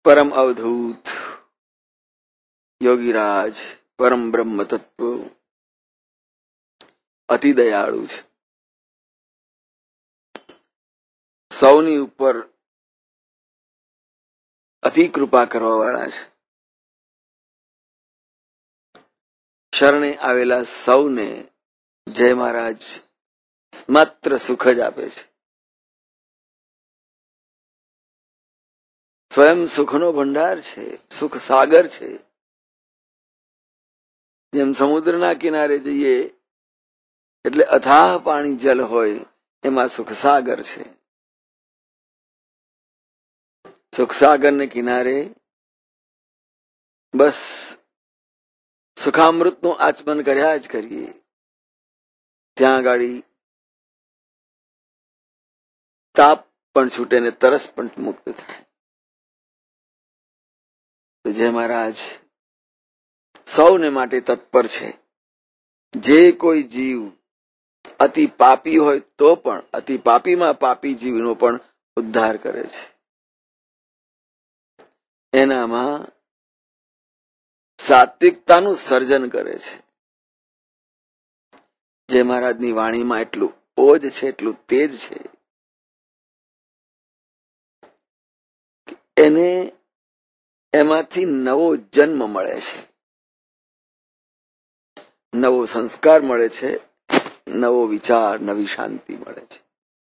પરમ અવધૂત યોગીરાજ પરમ બ્રહ્મ તત્વ અતિ દયાળુ છે. સૌની ઉપર અતિ કૃપા કરવા વાળા છે. શરણે આવેલા સૌને જય મહારાજ માત્ર સુખ જ આપે છે. સ્વયં સુખનો ભંડાર છે, સુખ સાગર છે. જેમ સમુદ્રના કિનારે જઈએ એટલે અથાહ પાણી જલ હોય, એમાં સુખ સાગર છે. સુખ સાગરને કિનારે બસ સુખામૃતનું આચમન કર્યા જ કરીએ. ત્યાં આગળ તાપ પણ છૂટે ને તરસ પણ મુક્ત થાય. જય મહારાજ સૌને માટે તત્પર છે. જે કોઈ જીવ અતિ પાપી હોય તો પણ અતિ પાપીમાં પાપી જીવનો પણ ઉદ્ધાર કરે છે. એનામાં સાત્વિકતાનું સર્જન કરે છે. જય મહારાજની વાણીમાં એટલું ઓજ છે, એટલું તેજ છે, એને એમાંથી નવો જન્મ મળે છે, નવો સંસ્કાર મળે છે, નવો વિચાર, નવી શાંતિ મળે છે.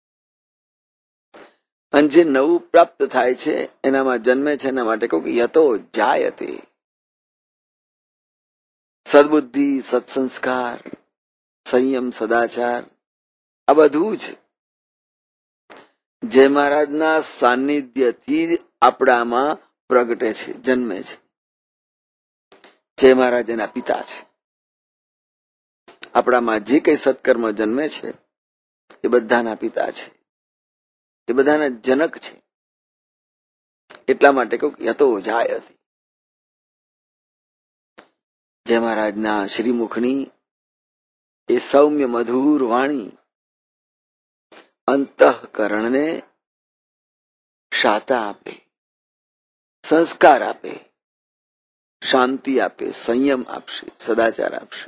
અને જે નવું પ્રાપ્ત થાય છે એનામાં જન્મે છે. એના માટે કહું કે યતો જાયતે. સદબુદ્ધિ, સત્સંસ્કાર, સંયમ, સદાચાર, આ બધું જ જય મહારાજના સાનિધ્યથી જ આપણામાં પ્રગટે છે, જન્મે છે. જય મહારાજ એના પિતા છે. આપણામાં જે કઈ સત્કર્મ જન્મે છે એ બધાના પિતા છે, એ બધાના જનક છે. એટલા માટે કહું યતો જાયતે. જય મહારાજના શ્રીમુખની એ સૌમ્ય મધુર વાણી અંતઃકરણને શાતા આપે, સંસ્કાર આપે, શાંતિ આપે, સંયમ આપશે, સદાચાર આપશે.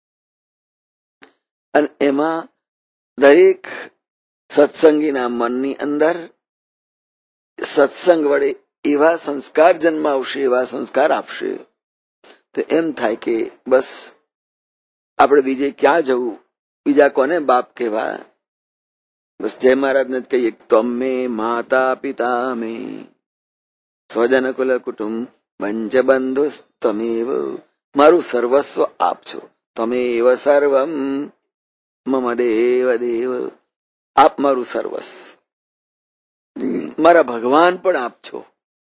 અને એમાં દરેક સત્સંગીના મનની અંદર સત્સંગ વડે એવા સંસ્કાર જન્માવશે, એવા સંસ્કાર આપશે તો એમ થાય કે બસ આપણે બીજે ક્યાં જવું, બીજા કોને બાપ કહેવા. બસ જય મહારાજને જ કહીએ, તમે માતા પિતા મે સ્વજન કુલ કુટુંબ પંચ બંધુ તમેવ. મારું સર્વસ્વ આપ છો. તમેવ સર્વમ મમ દેવ દેવ. આપ મારું સર્વસ્વ, મારા ભગવાન પણ આપ છો.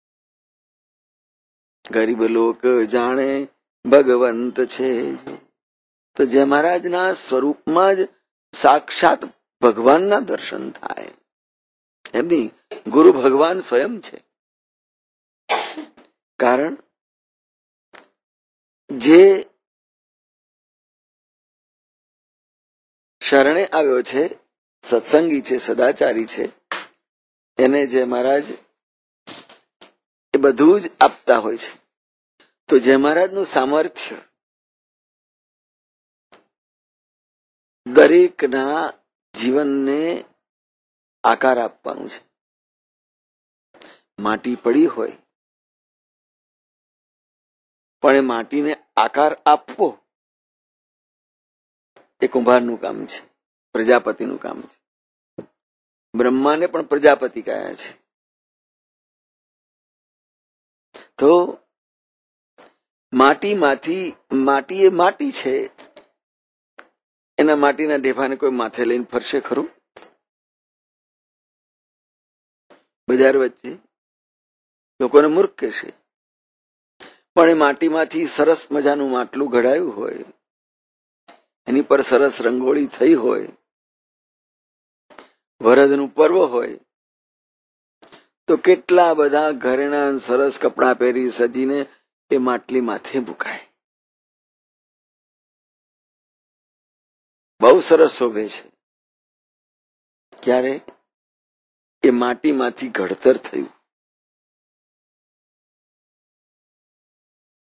ગરીબ લોક જાણે ભગવંત છે. તો જય મહારાજના સ્વરૂપમાં જ સાક્ષાત ભગવાનના દર્શન થાય. એમની ગુરુ ભગવાન સ્વયં છે. કારણ જે શરણે આવ્યો છે, સત્સંગી છે, સદાચારી છે, એને જય મહારાજ એ બધું જ આપતા હોય છે. તો જય મહારાજનું સામર્થ્ય દરેકના જીવનને આકાર આપવાનું છે. માટી પડી હોય પણ એ માટીને આકાર આપવો એ કુંભારનું કામ છે, પ્રજાપતિનું કામ છે. બ્રહ્માને પણ પ્રજાપતિ કહ્યા છે. તો માટીમાંથી, માટી એ માટી છે, એના માટીના ઢેફાને કોઈ માથે લઈને ફરશે ખરું? બજાર વચ્ચે લોકોને મૂર્ખ કહેશે. પણ એ માટીમાંથી સરસ મજાનું માટલું ઘડાયું હોય, એની પર સરસ રંગોળી થઈ હોય, વરદનું પર્વ હોય, તો કેટલા બધા ઘરેણા સરસ કપડાં પહેરી સજીને એ માટલી માથે મુકાય. બહુ સરસ શોભે છે. ક્યારે? એ માટીમાંથી ઘડતર થયું.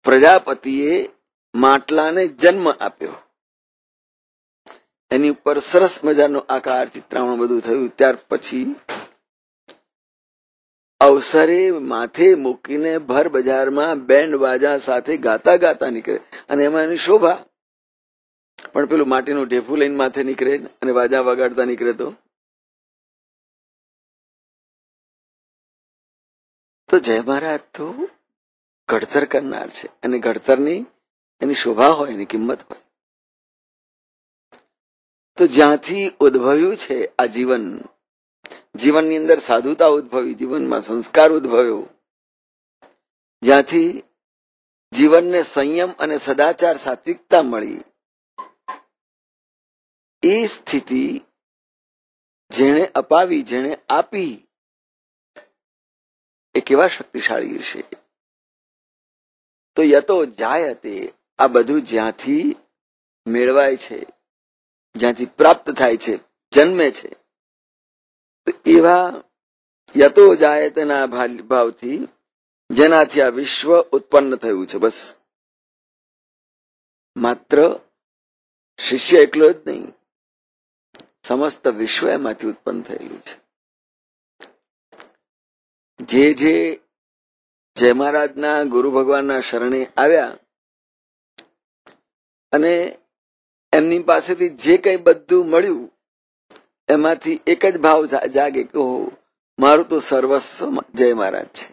પ્રજાપતિએ માટલાને જન્મ આપ્યો. એની ઉપર સરસ મજાનો આકાર ચિત્રામણ બધું થયું. ત્યાર પછી અવસરે માથે મૂકીને ભર બજારમાં બેન્ડ બાજા સાથે ગાતા ગાતા નીકળે અને એમાં એની શોભા. પણ પેલું માટીનું ઢેફું લઈને માથે નીકળે અને બાજા વગાડતા નીકળે તો જય મહારાજ તો ઘડતર કરનાર છે અને ઘડતરની એની શોભા હોય, એની કિંમત હોય. તો જ્યાંથી ઉદ્ભવ્યું છે આ જીવન, જીવનની અંદર સાધુતા ઉદ્ભવી, જીવનમાં સંસ્કાર ઉદ્ભવ્યો, જ્યાંથી જીવનને સંયમ અને સદાચાર સાત્વિકતા મળી, એ સ્થિતિ જેણે અપાવી, જેણે આપી, એ કેવા શક્તિશાળી છે. તો યતો જાયતે, આ બધું જ્યાંથી મેળવાય છે, જ્યાંથી પ્રાપ્ત થાય છે, જન્મે છે, એવા યતો જાયતના ભાવથી જેનાથી આ વિશ્વ ઉત્પન્ન થયું છે. બસ માત્ર શિષ્ય એકલો જ નહીં, સમસ્ત વિશ્વ એમાંથી ઉત્પન્ન થયેલું છે. જે જય મહારાજના ગુરુ ભગવાનના શરણે આવ્યા અને એમની પાસેથી જે કઈ બધું મળ્યું, એમાંથી એક જ ભાવ જાગે કે મારું તો સર્વસ્વ જય મહારાજ છે.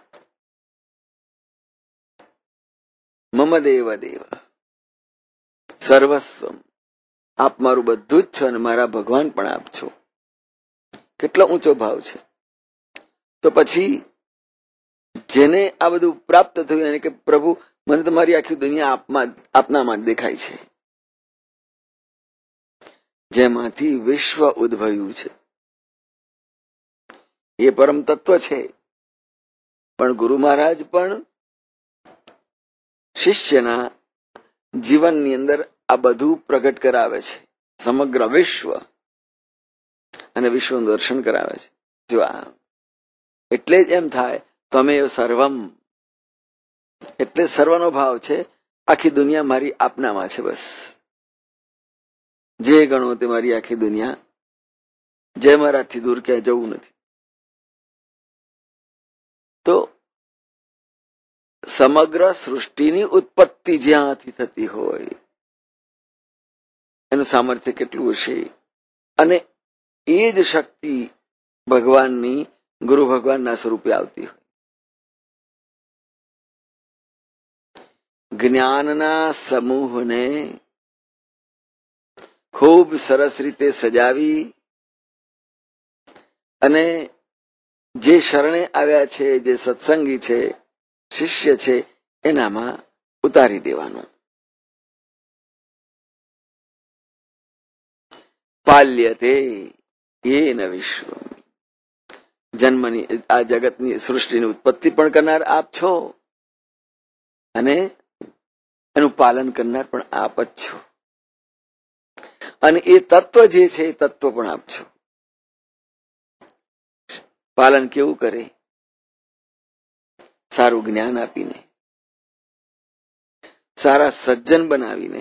મમ દેવ દેવ સર્વસ્વ, આપ મારું બધું જ છો અને મારા ભગવાન પણ આપ છો. કેટલો ઊંચો ભાવ છે. તો પછી જેને આ બધું પ્રાપ્ત થયું એને કે પ્રભુ મને તમારી આખી દુનિયા આપનામાં દેખાય છે, જેમાંથી વિશ્વ ઉદ્ભવ્યું છે, એ પરમ તત્વ છે. પણ ગુરુ મહારાજ પણ શિષ્યના જીવનની અંદર આ બધું પ્રગટ કરાવે છે, સમગ્ર વિશ્વ, અને વિશ્વનું દર્શન કરાવે છે. જો આ એટલે જ એમ થાય તમે સર્વમ, એટલે સર્વનો ભાવ છે. આખી દુનિયા મારી આપનામાં છે. બસ જે ગણો તે મારી આખી દુનિયા, જય મહારાજથી દૂર ક્યાંય જવું નથી. તો સમગ્ર સૃષ્ટિની ઉત્પત્તિ જ્યાંથી થતી હોય એનું સામર્થ્ય કેટલું હશે, અને એ જ શક્તિ ભગવાનની, ગુરુ ભગવાનના સ્વરૂપે આવતી હોય. જ્ઞાનના સમૂહને ખૂબ સરસ રીતે સજાવી અને જે શરણે આવ્યા છે, જે સત્સંગી છે, શિષ્ય છે, એનામાં ઉતારી દેવાનું. પાલ્યતે એન વિશ્વ, જન્મની આ જગતની સૃષ્ટિની ઉત્પત્તિ પણ કરનાર આપ છો અને એનું પાલન કરનાર પણ આપ જ છો. અને એ તત્વ જે છે એ તત્વ પણ આપ છો. પાલન કેવું કરે? સારું જ્ઞાન આપીને, સારા સજ્જન બનાવીને,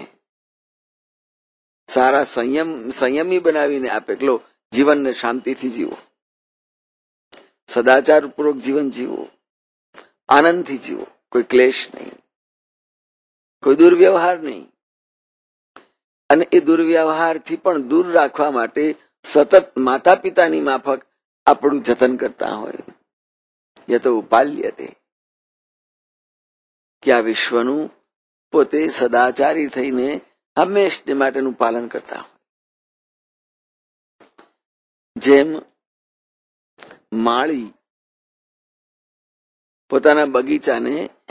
સારા સંયમી બનાવીને આપે. એટલો જીવનને શાંતિથી જીવો, સદાચારપૂર્વક જીવન જીવો, આનંદથી જીવો, કોઈ ક્લેશ નહીં, કોઈ દુર્વ્યવહાર નહીં. અને એ દુર્વ્યવહારથી પણ દૂર રાખવા માટે સતત માતા પિતાની માફક આપણું જતન કરતા હોય. યતો પાલ્યતે, કે આ વિશ્વનું પોતે સદાચારી થઈને હંમેશને માટેનું પાલન કરતા હોય. જેમ માળી પોતાના બગીચાને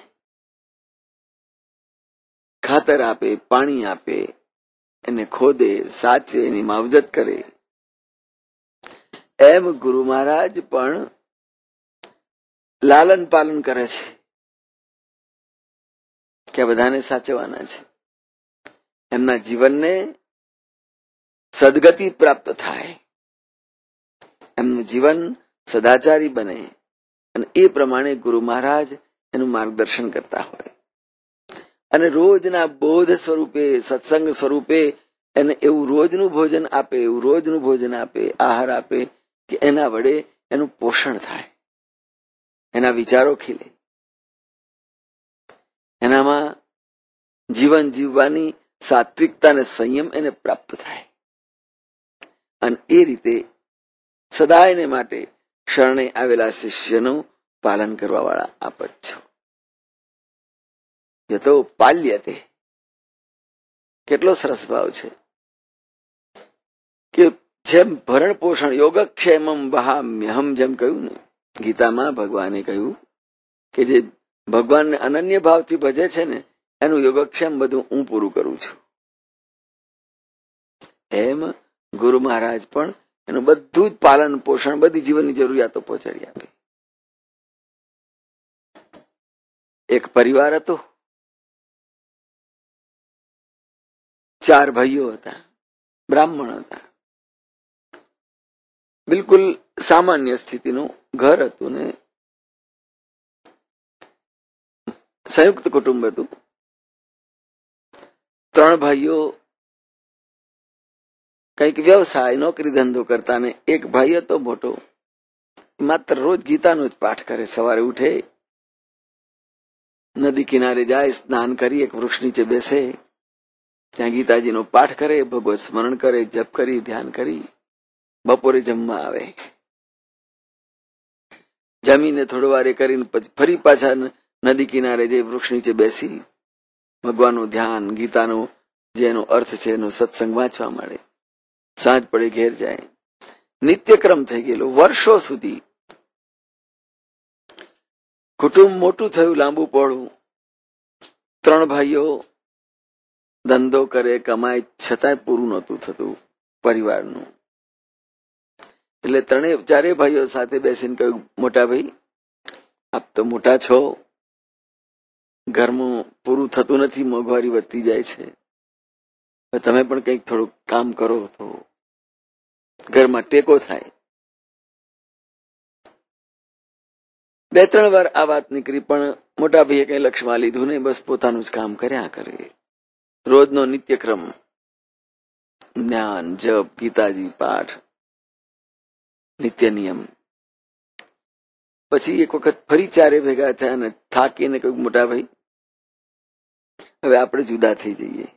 ખાતર આપે, પાણી આપે, એને ખોદે, સાચવે, એની માવજત કરે, એમ ગુરુ મહારાજ પણ લાલન પાલન કરે છે કે બધાને સાચવવાના છે, એમના જીવનને સદગતિ પ્રાપ્ત થાય, એમનું જીવન સદાચારી બને, અને એ પ્રમાણે ગુરુ મહારાજ એનું માર્ગદર્શન કરતા હોય. અને રોજના બોધ સ્વરૂપે, સત્સંગ સ્વરૂપે એને એવું રોજનું ભોજન આપે, એવું રોજનું ભોજન આપે, આહાર આપે કે એના વડે એનું પોષણ થાય, એના વિચારો ખીલે, એનામાં જીવન જીવવાની સાત્વિકતા અને સંયમ એને પ્રાપ્ત થાય. અને એ રીતે સદાયને માટે શરણે આવેલા શિષ્યનું પાલન કરવા વાળા આપ જ છો. યતો પાલ્યતે. કેટલો સરસ ભાવ છે કે જેમ ભરણ પોષણ યોગક્ષેમમ વહામ્યહમ, જેમ કહ્યું ને ગીતામાં, ભગવાને કહ્યું કે જે ભગવાનને અનન્ય ભાવથી ભજે છે ને એનું યોગક્ષેમ બધું હું પૂરું કરું છું. એમ ગુરુ મહારાજ પણ એનું બધું જ પાલન પોષણ, બધી જીવનની જરૂરિયાતો પહોંચાડી આપે. એક પરિવાર હતો, 4 ભાઈઓ હતા, બ્રાહ્મણ હતા, બિલકુલ સામાન્ય સ્થિતિનું ઘર હતું ને સંયુક્ત કુટુંબ હતું. 3 ભાઈઓ કંઈક વ્યવસાય, નોકરી ધંધો કરતા ને એક ભાઈ હતો મોટો, માત્ર રોજ ગીતાનો જ પાઠ કરે. સવારે ઉઠે, નદી કિનારે જાય, સ્નાન કરી એક વૃક્ષ નીચે બેસે, ત્યાં ગીતાજીનો પાઠ કરે, ભગવત સ્મરણ કરે, જપ કરી, ધ્યાન કરી, બપોરે જમવા આવે. જમીને થોડો વાર કરીને પછી ફરી પાછા નદી કિનારે જઈ વૃક્ષ નીચે બેસી ભગવાનનું ધ્યાન, ગીતાનો જે એનો અર્થ છે એનો સત્સંગ વાંચવા મળે. સાંજ પડે ઘેર જાય. નિત્યક્રમ થઈ ગયેલો વર્ષો સુધી. કુટુંબ મોટું થયું, લાંબુ પહોળું. 3 ભાઈઓ ધંધો કરે, કમાય, છતાંય પૂરું નહોતું થતું પરિવારનું. એટલે 4 ભાઈઓ સાથે બેસીને કહ્યું, મોટા ભાઈ, આપ તો મોટા છો, ઘરમાં પૂરું થતું નથી, મોંઘવારી વધતી જાય છે, તમે પણ કંઈક થોડુંક કામ કરો તો ઘરમાં ટેકો થાય. 2-3 વાર આ વાત નીકળી, પણ મોટા ભાઈએ કઈ લક્ષ્યમાં લીધું નહીં, બસ પોતાનું જ કામ કર્યા કરે. રોજનો નિત્યક્રમ, જ્ઞાન, જપ, ગીતાજી પાઠ, નિત્ય નિયમ. પછી એક વખત ફરી 4 ભેગા થયા અને થાકીને કહ્યું, મોટા ભાઈ, હવે આપણે જુદા થઈ જઈએ.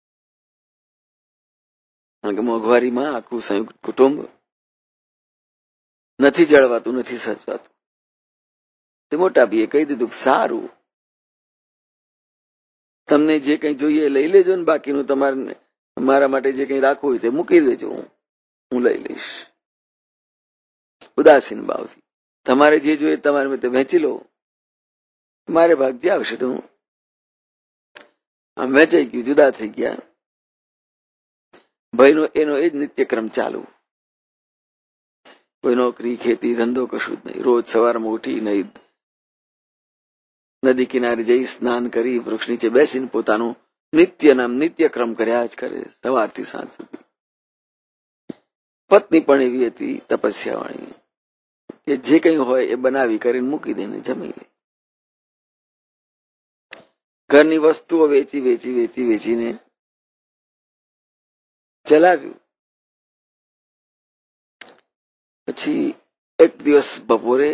કારણ કે મોંઘવારીમાં આખું સંયુક્ત કુટુંબ નથી જળવાતું, નથી સચવાતું. તે મોટા ભાઈએ કહી દીધું, સારું, તમને જે કંઈ જોઈએ લઈ લેજો ને, બાકીનું તમારે મારા માટે જે કંઈ રાખવું હોય તે મૂકી દેજો, હું લઈ લઈશ. ઉદાસીન ભાવથી. તમારે જે જોઈએ તમારે મેં તે વહેંચી લો, મારે ભાગ જે આવશે તો હું. આમ વહેંચાઈ ગયું, જુદા થઈ ગયા. ભાઈનો એનો એ જ નિત્યક્રમ ચાલુ. કોઈ નોકરી, ખેતી, ધંધો કશું જ નહીં. રોજ સવારમાં ઉઠી નહીં, નદી કિનારે જઈ સ્નાન કરી વૃક્ષ નીચે બેસીને પોતાનું નિત્યક્રમ કર્યા જ કરે, સવારથી સાંજ સુધી. પત્ની પણ એવી હતી તપસ્યાવાળી કે જે કંઈ હોય એ બનાવી કરીને મૂકી દઈને જમી લે. ઘરની વસ્તુઓ વેચીને ચલાવ્યું. પછી એક દિવસ બપોરે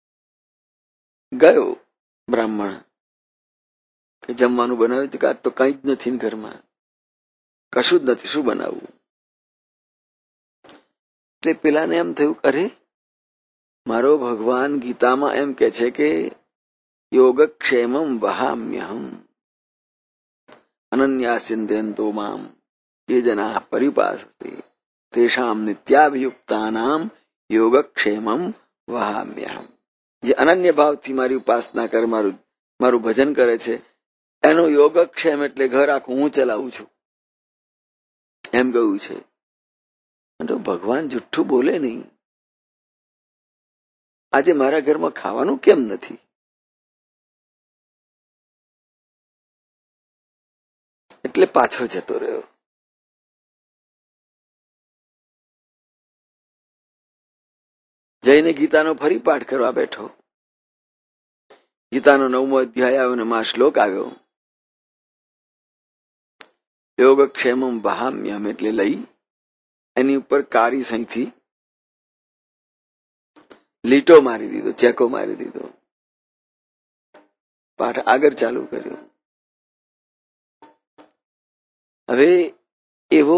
ગયો બ્રાહ્મણ કે જમવાનું બનાવ્યું, કે આજ તો કઈ જ નથી ઘરમાં, કશું જ નથી, શું બનાવવું? એટલે પેલાને એમ થયું, અરે મારો ભગવાન ગીતામાં એમ કે છે કે યોગક્ષેમમ વહામ્યહમ અનન્યાસિન્ધયન્તો મામ ये जना परिपासते तेषाम नित्याभियुक्तानाम योगक्षेमम वहाम्यहम. જે અનન્ય ભાવથી મારી ઉપાસના કરે, મારું ભજન કરે છે, એનો યોગક્ષેમ એટલે ઘર આખું હું ચલાવું છું, એમ કહ્યું છે. તો ભગવાન જુઠ્ઠું બોલે નહીં. આજે મારા ઘરમાં ખાવાનું કેમ નથી? એટલે પાછો જતો રહ્યો. જઈને ગીતાનો ફરી પાઠ કરવા બેઠો. ગીતાનો 9મો અધ્યાય આવ્યો અને માં શ્લોક આવ્યો, યોગક્ષેમમ વહામ્યહમ એટલે લઈ એની ઉપર કારી સહીથી લીટો મારી દીધો, ચેકો મારી દીધો. પાઠ આગળ ચાલુ કર્યો. હવે એવો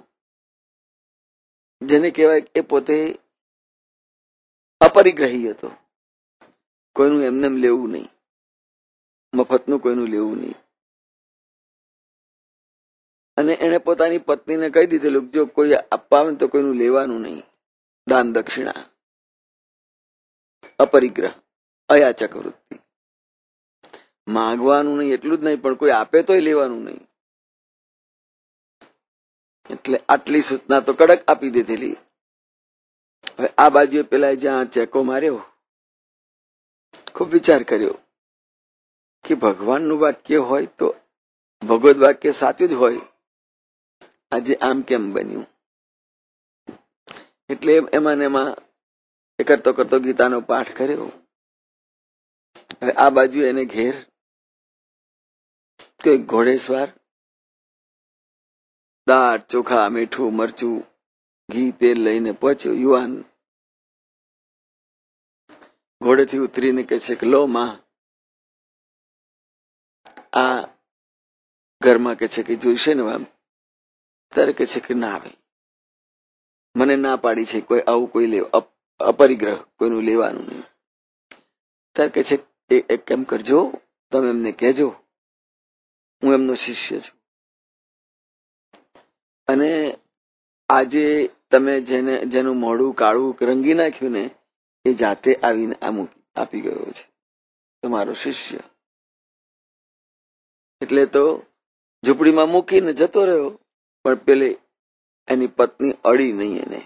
જેને કહેવાય એ પોતે અપરિગ્રહી હતો. કોઈનું એમને લેવું નહીં, મફતનું કોઈનું લેવું નહીં. અને એને પોતાની પત્નીને કહી દીધેલું જો કોઈ આપવા આવે તો કોઈનું લેવાનું નહીં, દાન દક્ષિણા. અપરિગ્રહ, અયાચક વૃત્તિ. માંગવાનું નહીં એટલું જ નહીં, પણ કોઈ આપે તોય લેવાનું નહીં. એટલે આટલી સૂચના તો કડક આપી દીધેલી. હવે આ બાજુએ પેલા જ્યાં ચેકો માર્યો, ખૂબ વિચાર કર્યો કે ભગવાનનું વાક્ય હોય તો ભગવદ વાક્ય સાચું જ હોય, આજે આમ કેમ બન્યું? એટલે એમાં ને એમાં એ કરતો કરતો ગીતાનો પાઠ કર્યો. હવે આ બાજુ એને ઘેર કોઈ ઘોડેસવાર દાળ ચોખા મીઠું મરચું ઘી તેલ લઈને પહોંચ્યો. યુવાન ઘોડેથી ઉતરીને કહે છે કે લો માં, આ ઘરમાં કે છે કે જોઈશે ને આમ. ત્યારે કે છે કે ના આવે, મને ના પાડી છે કોઈ આવું કોઈ અપરિગ્રહ કોઈનું લેવાનું નહીં. ત્યારે કે છે એક કેમ કરજો, તમે એમને કહેજો હું એમનો શિષ્ય છું, અને આજે તમે જેનું મોઢું કાળું રંગી નાખ્યું ને એ જાતે આવીને આપી ગયો છે, તમારો શિષ્ય. એટલે તો ઝૂંપડીમાં મૂકીને જતો રહ્યો, પણ પેલે એની પત્ની અડી નહીં એને.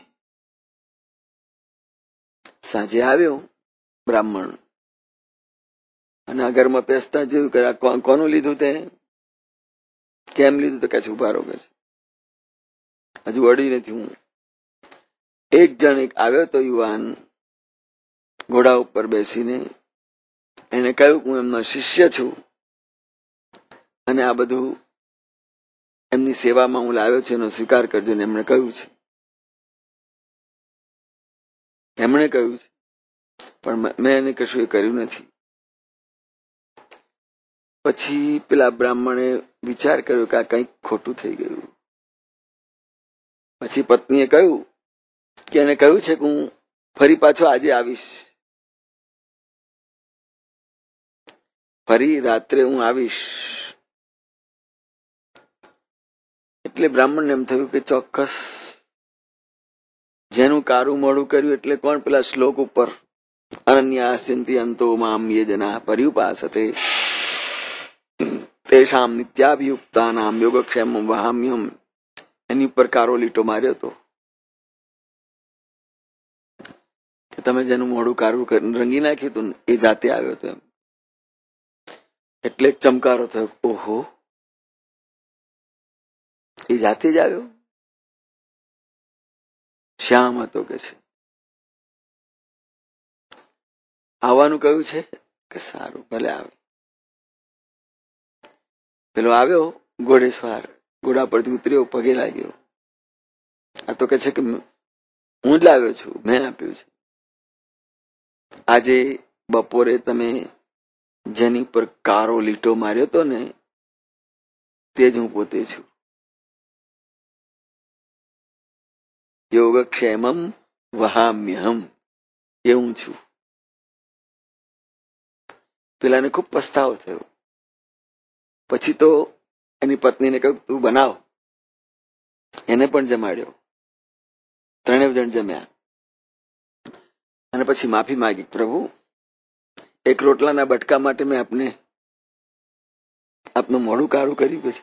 સાંજે આવ્યો બ્રાહ્મણ અને આ ઘરમાં પેસતા જોયું કે કોનું લીધું તે, કેમ લીધું? તો કે છે ઉભા રહો, કે છે હજુ અડી નથી હું. એક જણ એક આવ્યો તો યુવાન ઘોડા ઉપર બેસીને, એને કહ્યું હું એમનો શિષ્ય છું અને આ બધું એમની સેવામાં હું લાવ્યો છું, એનો સ્વીકાર કરજો. ને એમણે કહ્યું છે, પણ મેં એને કશું એ કર્યું નથી. પછી પેલા બ્રાહ્મણે વિચાર કર્યો કે આ કંઈક ખોટું થઈ ગયું. પછી પત્નીએ કહ્યું કે એને કહ્યું છે કે હું ફરી પાછો આજે આવીશ, ફરી રાત્રે હું આવીશ. એટલે બ્રાહ્મણને એમ થયું કે ચોક્કસ જેનું કારું મોડું કર્યું એટલે કોણ? પેલા શ્લોક ઉપર અનન્યાસ્યંતિ અંતો મામ યે જના પર્યુપાસતે તેષામ નિત્યાભિયુક્તાનામ યોગક્ષેમમ વહામ્યહમ, એની ઉપર કારો લીટો માર્યો હતો કે તમે જેનું મોઢું કારું રંગી નાખ્યું હતું એ જાતે આવ્યો હતો એમ. એટલે એક ચમકારો થયો, ઓહો એ જાતે જ આવ્યો. શ્યામ હતો કે છે, આવવાનું કહ્યું છે કે સારું ભલે આવે. પેલો આવ્યો ઘોડેસવાર, ઘોડા પરથી ઉતર્યો, પગે લાગ્યો. આ તો કે છે કે હું જ લાવ્યો છું, મેં આપ્યું છે. આજે બપોરે તમે જેની પર કારો લીટો માર્યો હતો ને તે જ હું પોતે છું. યોગક્ષેમમ વહામ્યહમ, એ હું છું. પેલાને ખૂબ પસ્તાવો થયો. પછી તો એની પત્નીને કહ્યું તું બનાવ. એને પણ જમાડ્યો, ત્રણેય જણ જમ્યા. અને પછી માફી માંગી, પ્રભુ એક રોટલાના બટકા માટે મેં આપનું મોઢું કાળું કર્યું, પછી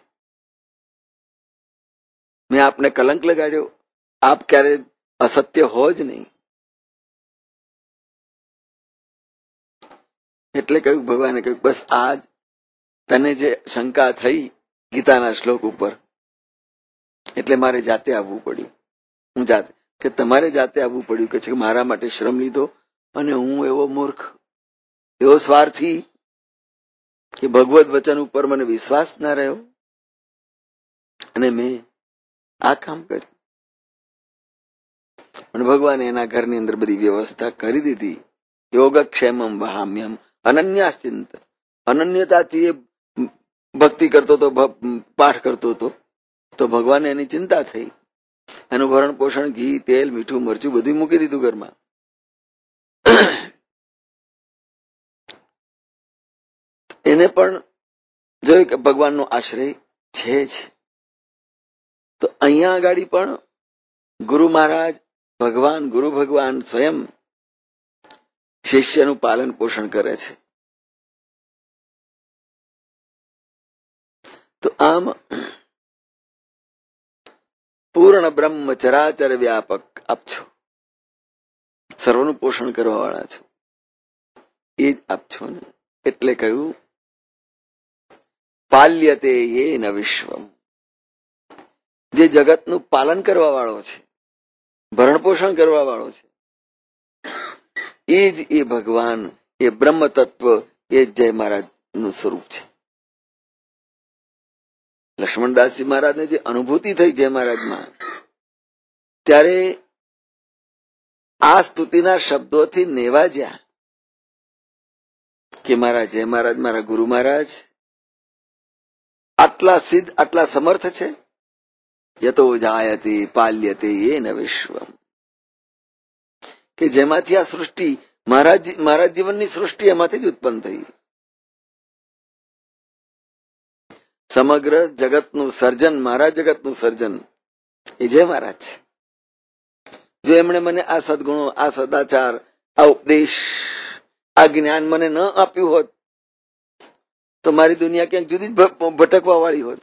મેં આપને કલંક લગાડ્યો. આપ ક્યારે અસત્ય હો જ નહીં. એટલે કહ્યું, ભગવાને કહ્યું બસ આજ તને જે શંકા થઈ ગીતાના શ્લોક ઉપર, એટલે મારે જાતે આવવું પડ્યું. હું જાતે કે તમારે જાતે આવવું પડ્યું કે છે કે મારા માટે શ્રમ લીધો, અને હું એવો મૂર્ખ, એવો સ્વાર્થી કે ભગવદ વચન ઉપર મને વિશ્વાસ ના રહ્યો અને મેં આ કામ કર્યું. પણ ભગવાને એના ઘરની અંદર બધી વ્યવસ્થા કરી દીધી. યોગક્ષેમમ વહામ્યમ અનન્યાશ્ચિંત. અનન્યતાથી એ ભક્તિ કરતો હતો, પાઠ કરતો હતો, તો ભગવાને એની ચિંતા થઈ. એનું ભરણ પોષણ, ઘી, તેલ, મીઠું, મરચું બધું મૂકી દીધું ઘરમાં. એને પણ જોયું કે ભગવાનનો આશ્રય છે જ. તો અહીંયા આગળ પણ ગુરુ મહારાજ, ભગવાન, ગુરુ ભગવાન સ્વયં શિષ્યનું પાલન પોષણ કરે છે. તો આમ પૂર્ણ બ્રહ્મ ચરાચર વ્યાપક આપ છો, સર્વનું પોષણ કરવા વાળા છો, એ જ આપ છો ને. એટલે કહ્યું પાલ્યતે યેન વિશ્વમ. જે જગતનું પાલન કરવા વાળો છે, ભરણ પોષણ કરવા વાળો છે, એ જ એ ભગવાન, એ બ્રહ્મ તત્વ, એ જ જય મહારાજનું સ્વરૂપ છે. લક્ષ્મણદાસજી મહારાજને જે અનુભૂતિ થઈ જય મહારાજમાં, ત્યારે આ સ્તુતિના શબ્દોથી નેવાજ્યા કે મારા જય મહારાજ, મારા ગુરુ મહારાજ આટલા સિદ્ધ, આટલા સમર્થ છે. યતો જાયતે પાલ્યતે યેન વિશ્વમ, કે જેમાંથી આ સૃષ્ટિ, મારા જીવનની સૃષ્ટિ એમાંથી જ ઉત્પન્ન થઈ. સમગ્ર જગતનું સર્જન, મારા જગતનું સર્જન એ જય મહારાજ છે. જો એમણે મને આ સદગુણો, આ સદાચાર, આ ઉપદેશ, આ જ્ઞાન મને ન આપ્યું હોત તો મારી દુનિયા ક્યાંક જુદી જ ભટકવા વાળી હોત.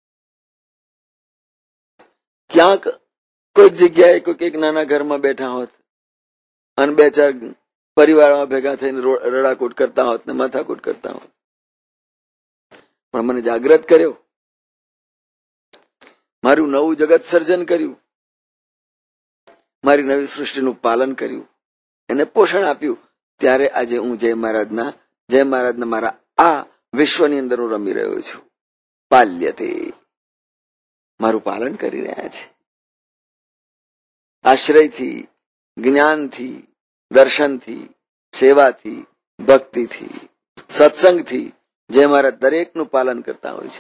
ક્યાંક કોઈક જગ્યાએ કોઈક એક નાના ઘરમાં બેઠા હોત અને બે ચાર પરિવારમાં ભેગા થઈને રડાકૂટ કરતા હોત ને માથાકૂટ કરતા હોત. પણ મને જાગૃત કર્યો, મારું નવું જગત સર્જન કર્યું, મારી નવી સૃષ્ટિનું પાલન કર્યું, એને પોષણ આપ્યું. ત્યારે આજે હું જય મહારાજના મારા આ વિશ્વની અંદર હું રમી રહ્યો છું. પાલ્યતે, મારું પાલન કરી રહ્યા છે. આશ્રયથી, જ્ઞાનથી, દર્શનથી, સેવાથી, ભક્તિથી, સત્સંગથી જય મહારાજ દરેકનું પાલન કરતા હોય છે.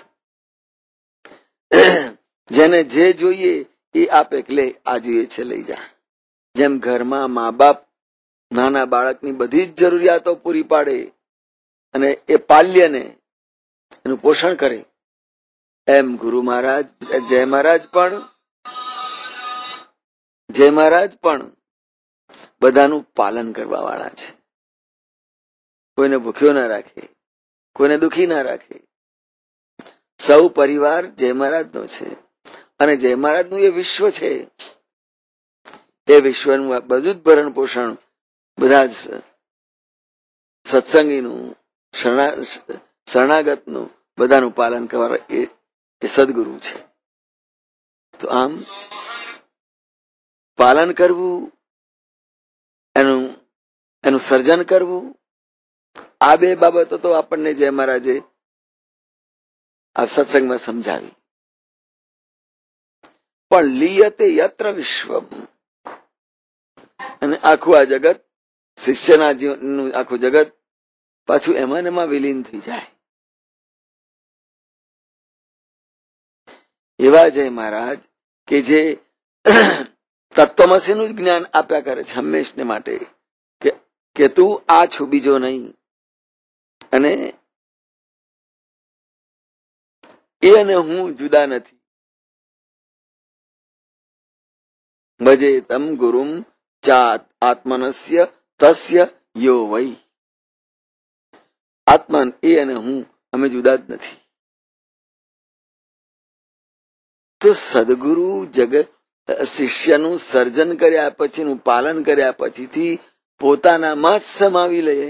જેને જે જોઈએ એ આપે, લે આ જોઈએ છે લઈ જા. જેમ ઘરમાં મા બાપ નાના બાળકની બધી જ જરૂરિયાતો પૂરી પાડે અને એ પાલ્યને એનું પોષણ કરે, એમ ગુરુ મહારાજ, જય મહારાજ પણ બધાનું પાલન કરવા વાળા છે. કોઈને ભૂખ્યો ના રાખે, કોઈને દુખી ના રાખે. સૌ પરિવાર જય મહારાજનો છે અને જય મહારાજનું એ વિશ્વ છે. એ વિશ્વનું બધું જ ભરણ પોષણ બધા જ સત્સંગીનું, શરણાગતનું બધાનું પાલન કરવા એ સદગુરુ છે. તો આમ પાલન કરવું, એનું સર્જન કરવું, આ બે બાબતો તો આપણને જય મહારાજે આ સત્સંગમાં સમજાવી. પણ લીયતે યત્ર વિશ્વમ, અને આખું આ જગત, શિષ્યના જીવનનું આખું જગત પાછું એમાં એમાં વિલીન થઈ જાય. એવા જય મહારાજ કે જે તત્વમસીનું જ જ્ઞાન આપ્યા કરે છે હંમેશને માટે, કે તું આ છું, બીજો નહીં. અને એ અને હું જુદા નથી. ભજે તમ ગુરુમ ચાત આત્મનસ્ય તસ્ય યો વૈ. આત્મન, એ અને હું, અમે જુદા જ નથી. તો સદગુરુ જગત શિષ્યનું સર્જન કર્યા પછીનું પાલન કર્યા પછીથી પોતાનામાં જ સમાવી લે,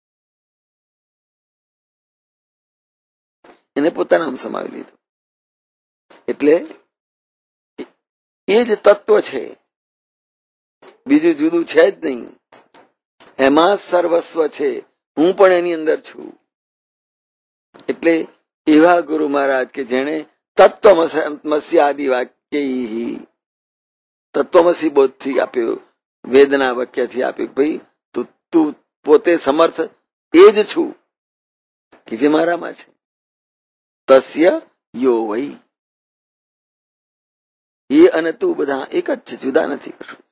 એને પોતાનામાં સમાવી લીધું. એટલે એ જ તત્વ છે, બીજું જુદું છે જ નહીં. એમાં સર્વસ્વ છે, હું પણ એની અંદર છું. એટલે એવા ગુરુ મહારાજ કે જેણે તત્વમસી આદિ વાક્ય, તત્વમસી બોધથી આપ્યું, વેદના વાક્યથી આપ્યું. ભાઈ તું પોતે સમર્થ એ જ છું કે જે મારામાં છે. તસ્ય યો વૈ, એ અને તું બધા એક જ છે, જુદા નથી.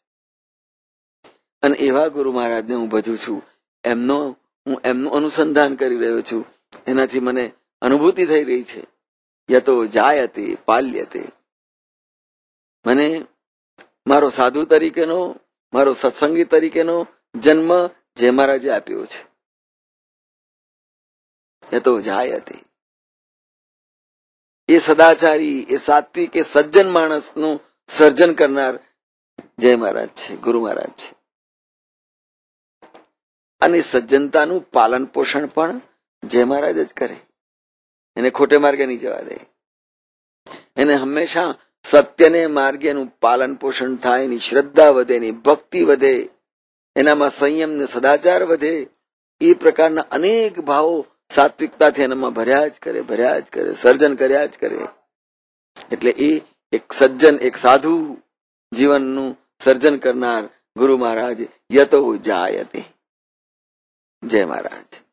અને એવા ગુરુ મહારાજને હું ભજું છું, હું એમનું અનુસંધાન કરી રહ્યો છું. એનાથી મને અનુભૂતિ થઈ રહી છે. યતો જાયતે પાલ્યતે, મને મારો સાધુ તરીકેનો, મારો સત્સંગી તરીકેનો જન્મ જે મહારાજે આપ્યો છે. યતો જાયતે, એ સદાચારી, એ સાત્વિક, એ સજ્જન માણસનું સર્જન કરનાર જય મહારાજ છે, ગુરુ મહારાજ છે. અને સજ્જનતાનું પાલન પોષણ પણ જય મહારાજ જ કરે. એને ખોટે માર્ગે નહીં જવા દે. એને હંમેશા સત્યને માર્ગેનું પાલન પોષણ થાય, એની શ્રદ્ધા વધે, એની ભક્તિ વધે, એનામાં સંયમ ને સદાચાર વધે. એ પ્રકારના અનેક ભાવો સાત્વિકતાથી એનામાં ભર્યા જ કરે, સર્જન કર્યા જ કરે. એટલે એ એક સજ્જન, એક સાધુ જીવનનું સર્જન કરનાર ગુરુ મહારાજ યતો જાયતે. જય મહારાજ.